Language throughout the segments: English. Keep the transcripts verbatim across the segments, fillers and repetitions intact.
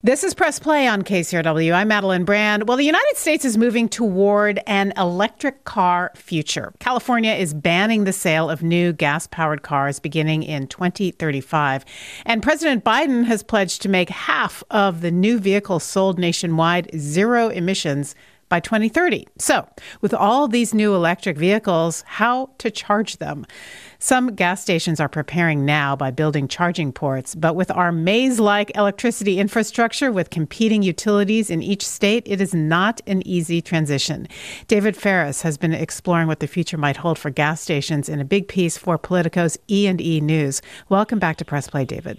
This is Press Play on K C R W. I'm Madeline Brand. Well, the United States is moving toward an electric car future. California is banning the sale of new gas-powered cars beginning in twenty thirty-five. And President Biden has pledged to make half of the new vehicles sold nationwide zero emissions by twenty thirty. So, with all these new electric vehicles, how to charge them? Some gas stations are preparing now by building charging ports, but with our maze-like electricity infrastructure with competing utilities in each state, it is not an easy transition. David Ferris has been exploring what the future might hold for gas stations in a big piece for Politico's E and E News. Welcome back to Press Play, David.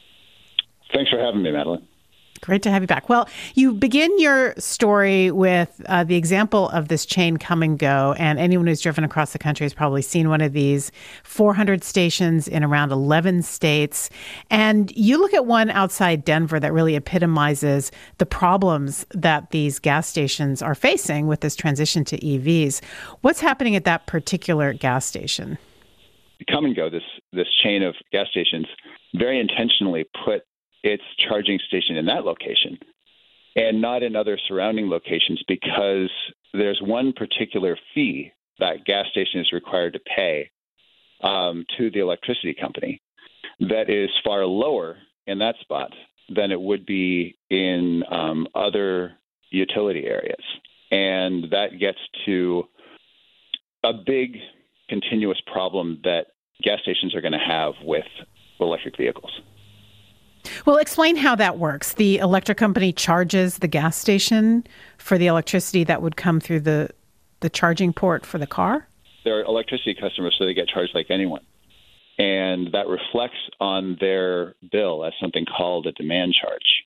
Thanks for having me, Madeline. Great to have you back. Well, you begin your story with uh, the example of this chain Come and Go, and anyone who's driven across the country has probably seen one of these. four hundred stations in around eleven states. And you look at one outside Denver that really epitomizes the problems that these gas stations are facing with this transition to E Vs. What's happening at that particular gas station? Come and Go, this this chain of gas stations, very intentionally put its charging station in that location and not in other surrounding locations because there's one particular fee that gas station is required to pay um, to the electricity company that is far lower in that spot than it would be in um, other utility areas. And that gets to a big continuous problem that gas stations are going to have with electric vehicles. Well, explain how that works. The electric company charges the gas station for the electricity that would come through the, the charging port for the car? They're electricity customers, so they get charged like anyone. And that reflects on their bill as something called a demand charge.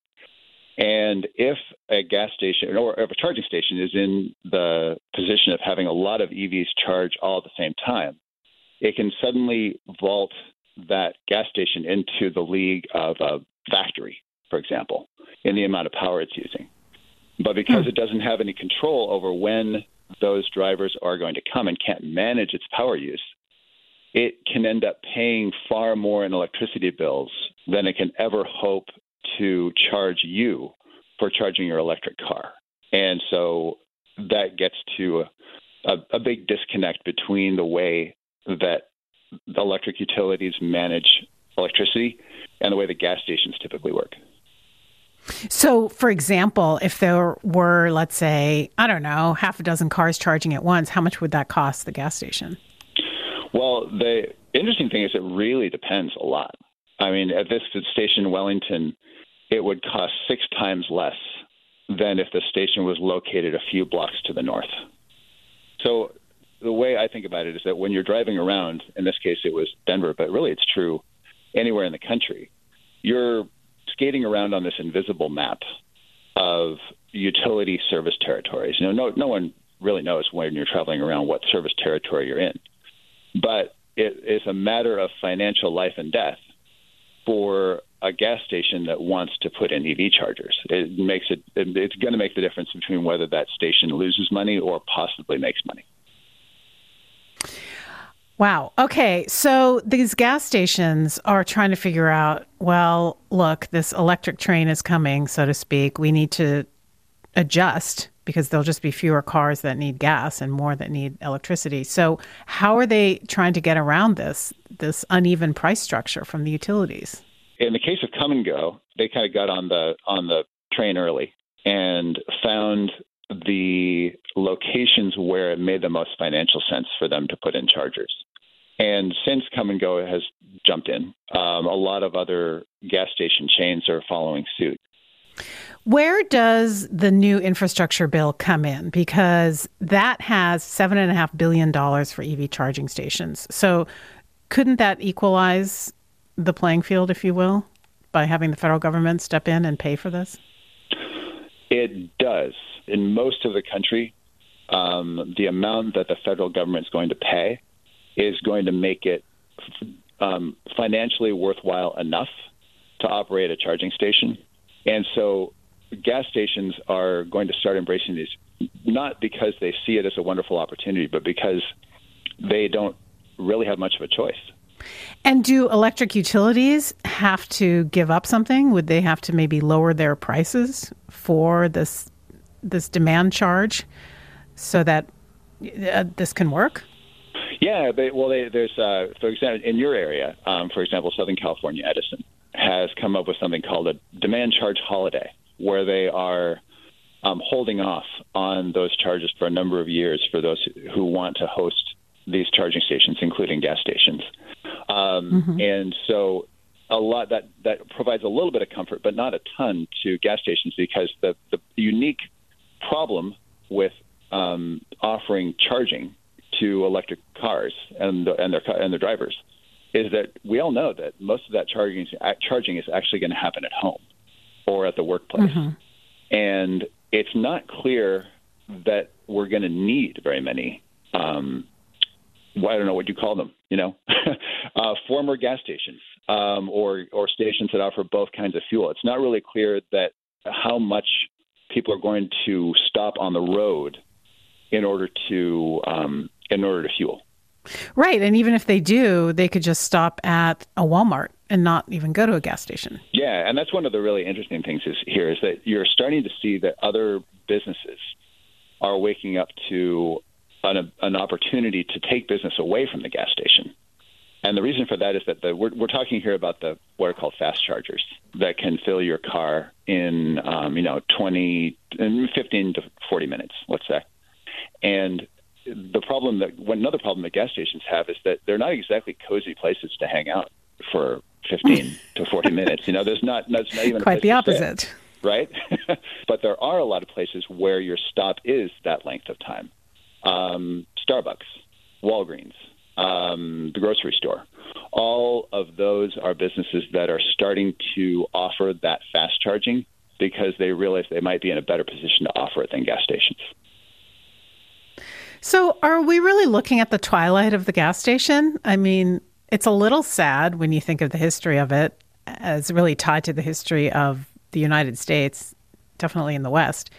And if a gas station or if a charging station is in the position of having a lot of E Vs charge all at the same time, it can suddenly vault that gas station into the league of a factory, for example, in the amount of power it's using. But because mm. it doesn't have any control over when those drivers are going to come and can't manage its power use, it can end up paying far more in electricity bills than it can ever hope to charge you for charging your electric car. And so that gets to a, a, a big disconnect between the way that the electric utilities manage electricity and the way the gas stations typically work. So, for example, if there were, let's say, I don't know, half a dozen cars charging at once, how much would that cost the gas station? Well, the interesting thing is it really depends a lot. I mean, at this station in Wellington, it would cost six times less than if the station was located a few blocks to the north. So the way I think about it is that when you're driving around, in this case it was Denver, but really it's true anywhere in the country, you're skating around on this invisible map of utility service territories. You know, no, no one really knows when you're traveling around what service territory you're in. But it is a matter of financial life and death for a gas station that wants to put in E V chargers. It makes it, it's going to make the difference between whether that station loses money or possibly makes money. Wow. Okay. So these gas stations are trying to figure out, well, look, this electric train is coming, so to speak. We need to adjust because there'll just be fewer cars that need gas and more that need electricity. So how are they trying to get around this, this uneven price structure from the utilities? In the case of Come and Go, they kind of got on the on the train early and found the locations where it made the most financial sense for them to put in chargers. And since Come and Go has jumped in, um, a lot of other gas station chains are following suit. Where does the new infrastructure bill come in? Because that has seven point five billion dollars for E V charging stations. So couldn't that equalize the playing field, if you will, by having the federal government step in and pay for this? It does. In most of the country, um, the amount that the federal government is going to pay is going to make it um, financially worthwhile enough to operate a charging station. And so gas stations are going to start embracing these, not because they see it as a wonderful opportunity, but because they don't really have much of a choice. And do electric utilities have to give up something? Would they have to maybe lower their prices for this this demand charge so that uh, this can work? Yeah, they, well, they, there's, uh, for example, in your area, um, for example, Southern California Edison has come up with something called a demand charge holiday, where they are um, holding off on those charges for a number of years for those who want to host these charging stations, including gas stations. Um, mm-hmm. And so a lot that, that provides a little bit of comfort, but not a ton to gas stations, because the, the unique problem with um, offering charging to electric cars and and their and their drivers is that we all know that most of that charging is, charging is actually going to happen at home or at the workplace. Mm-hmm. And it's not clear that we're going to need very many, um, well, I don't know what you call them, you know, uh, former gas stations um, or, or stations that offer both kinds of fuel. It's not really clear that how much people are going to stop on the road in order to um, in order to fuel. Right. And even if they do, they could just stop at a Walmart and not even go to a gas station. Yeah. And that's one of the really interesting things is here is that you're starting to see that other businesses are waking up to an, an opportunity to take business away from the gas station. And the reason for that is that the, we're, we're talking here about the what are called fast chargers that can fill your car in, um, you know, twenty, fifteen to forty minutes, let's say. And the problem that one another problem that gas stations have is that they're not exactly cozy places to hang out for fifteen to forty minutes. You know, there's not, there's not even quite a the opposite, sit, right? But there are a lot of places where your stop is that length of time. Um, Starbucks, Walgreens, um, the grocery store. All of those are businesses that are starting to offer that fast charging because they realize they might be in a better position to offer it than gas stations. So are we really looking at the twilight of the gas station? I mean, it's a little sad when you think of the history of it as really tied to the history of the United States, definitely in the West.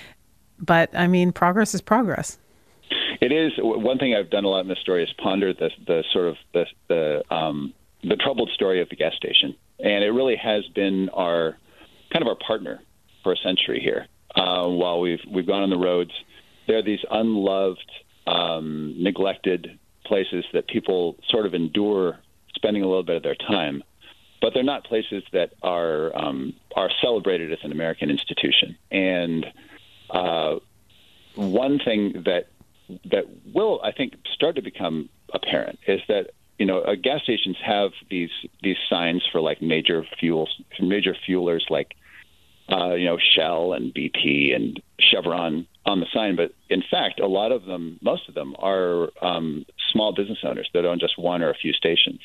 But, I mean, progress is progress. It is. One thing I've done a lot in this story is ponder the, the sort of the the, um, the troubled story of the gas station. And it really has been our kind of our partner for a century here. Uh, while we've we've gone on the roads, there are these unloved, um, neglected places that people sort of endure spending a little bit of their time, but they're not places that are um, are celebrated as an American institution. And uh, one thing that that will, I think, start to become apparent is that you know uh, gas stations have these these signs for like major fuels, major fuelers like uh, you know Shell and B P and Chevron on the sign, but in fact, a lot of them, most of them, are um, small business owners that own just one or a few stations.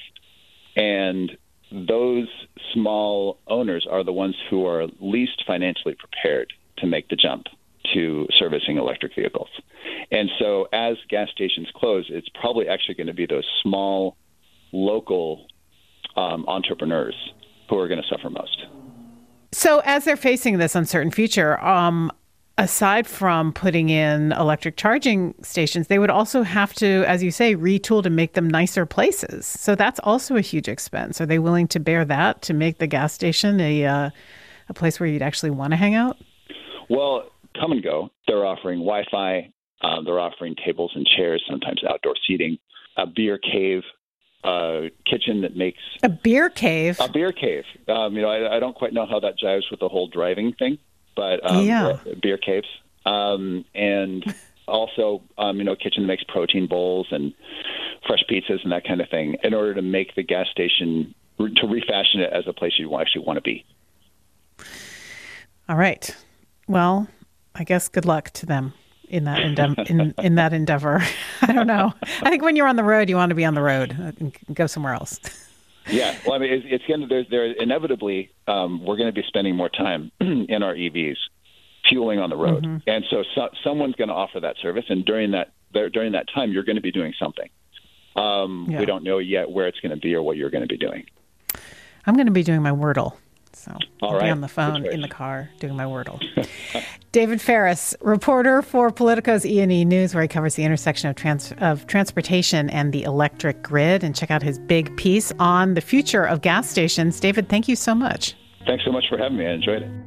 And those small owners are the ones who are least financially prepared to make the jump to servicing electric vehicles. And so as gas stations close, it's probably actually going to be those small, local um, entrepreneurs who are going to suffer most. So as they're facing this uncertain future, um, aside from putting in electric charging stations, they would also have to, as you say, retool to make them nicer places. So that's also a huge expense. Are they willing to bear that to make the gas station a uh, a place where you'd actually want to hang out? Well, Come and Go, they're offering Wi-Fi. Uh, they're offering tables and chairs, sometimes outdoor seating, a beer cave, a kitchen that makes... A beer cave? A beer cave. Um, you know, I, I don't quite know how that jives with the whole driving thing. But um, yeah. beer caves, um, and also, um, you know, kitchen that makes protein bowls and fresh pizzas and that kind of thing in order to make the gas station, to refashion it as a place you actually want to be. All right. Well, I guess good luck to them in that endev- in, in that endeavor. I don't know. I think when you're on the road, you want to be on the road and go somewhere else. Yeah, well, I mean, it's, it's going to, there's, there inevitably, um, we're going to be spending more time in our E Vs fueling on the road. Mm-hmm. And so, so someone's going to offer that service. And during that, during that time, you're going to be doing something. Um, yeah. We don't know yet where it's going to be or what you're going to be doing. I'm going to be doing my Wordle. So All I'll right. be on the phone in the car doing my Wordle. David Ferris, reporter for Politico's E and E News, where he covers the intersection of, trans- of transportation and the electric grid. And check out his big piece on the future of gas stations. David, thank you so much. Thanks so much for having me. I enjoyed it.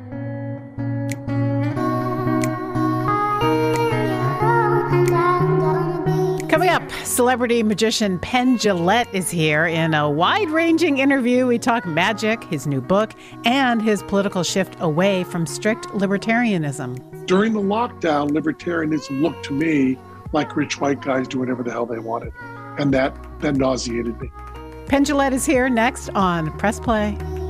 Coming up, celebrity magician Penn Jillette is here. In a wide-ranging interview, we talk magic, his new book, and his political shift away from strict libertarianism. During the lockdown, libertarianism looked to me like rich white guys do whatever the hell they wanted. And that, that nauseated me. Penn Jillette is here next on Press Play.